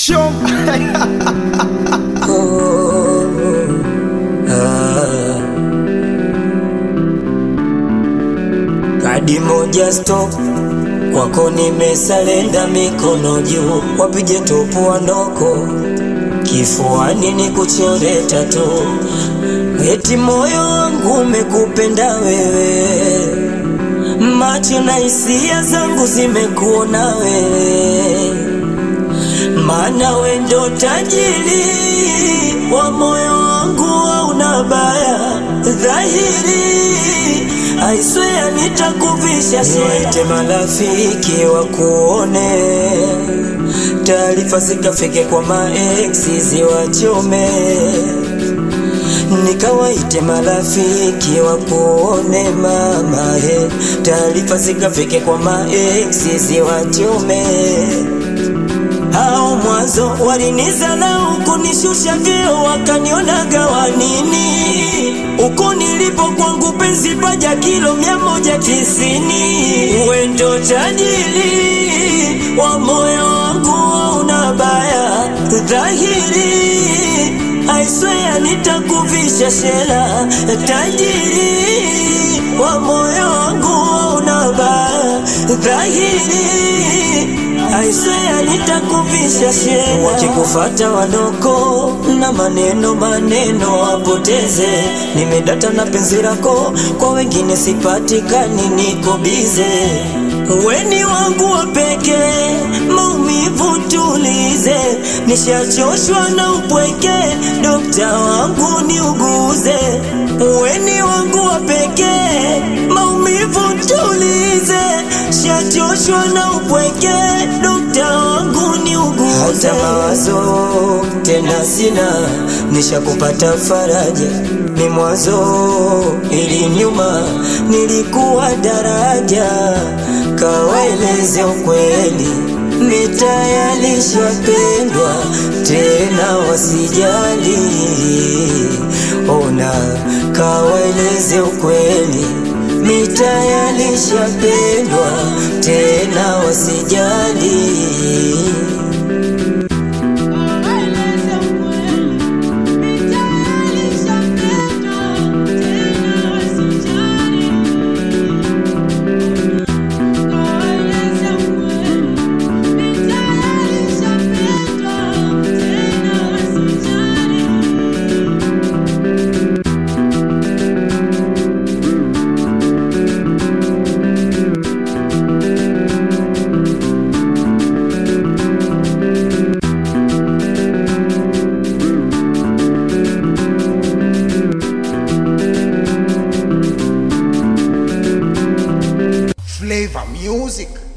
Show. Kadi moja stop, kwako nimesalenda, mikono juu, wapige topu wanoko, kifuani ni kuchore tatu. Eti moyo wangu umekupenda wewe, macho na hisia zangu zimekuona wewe, maana we ndo tajiri wa moyo wangu, hauna baya dhahiri. I swear nitakuvisha niwaite marafiki wakuone, taarifa zikafike kwa maeksi ziwachome. Nikawaite marafiki wakuone mama, taarifa zikafike kwa maeksi ziwachome. Hao mwanzo walinizalau, kunishusha vyeo, wakaniona gawa nini. Uko nilipo kwangu penzi paja kilo 190. We ndo tajiri wa moyo wangu, hauna baya dhahiri. I swear nitakuvisha shela, tajiri wa moyo wangu, hauna baya dhahiri. I swear nitakuvisha shela. Wakikufata wanoko na maneno wapoteze, nimedata na penzi lako, kwa wengine sipatikani, niko bize. Weni wangu wa pekee, maumivu tulize, nishachoshwa na upweke, dokta wangu niuguze. Weni wangu wa pekee, maumivu tulize, nishachoshwa na upweke, dokta wangu niuguze. Hata mawazo tena sina, nishakupata faraja, ni mwanzo ili nyuma nilikuwa daraja. Kawaeleze ukweli, nitayalishapendwa tena wasijali. Ona kawaeleze ukweli, nitayalishapendwa tena wasijali. Flavor music.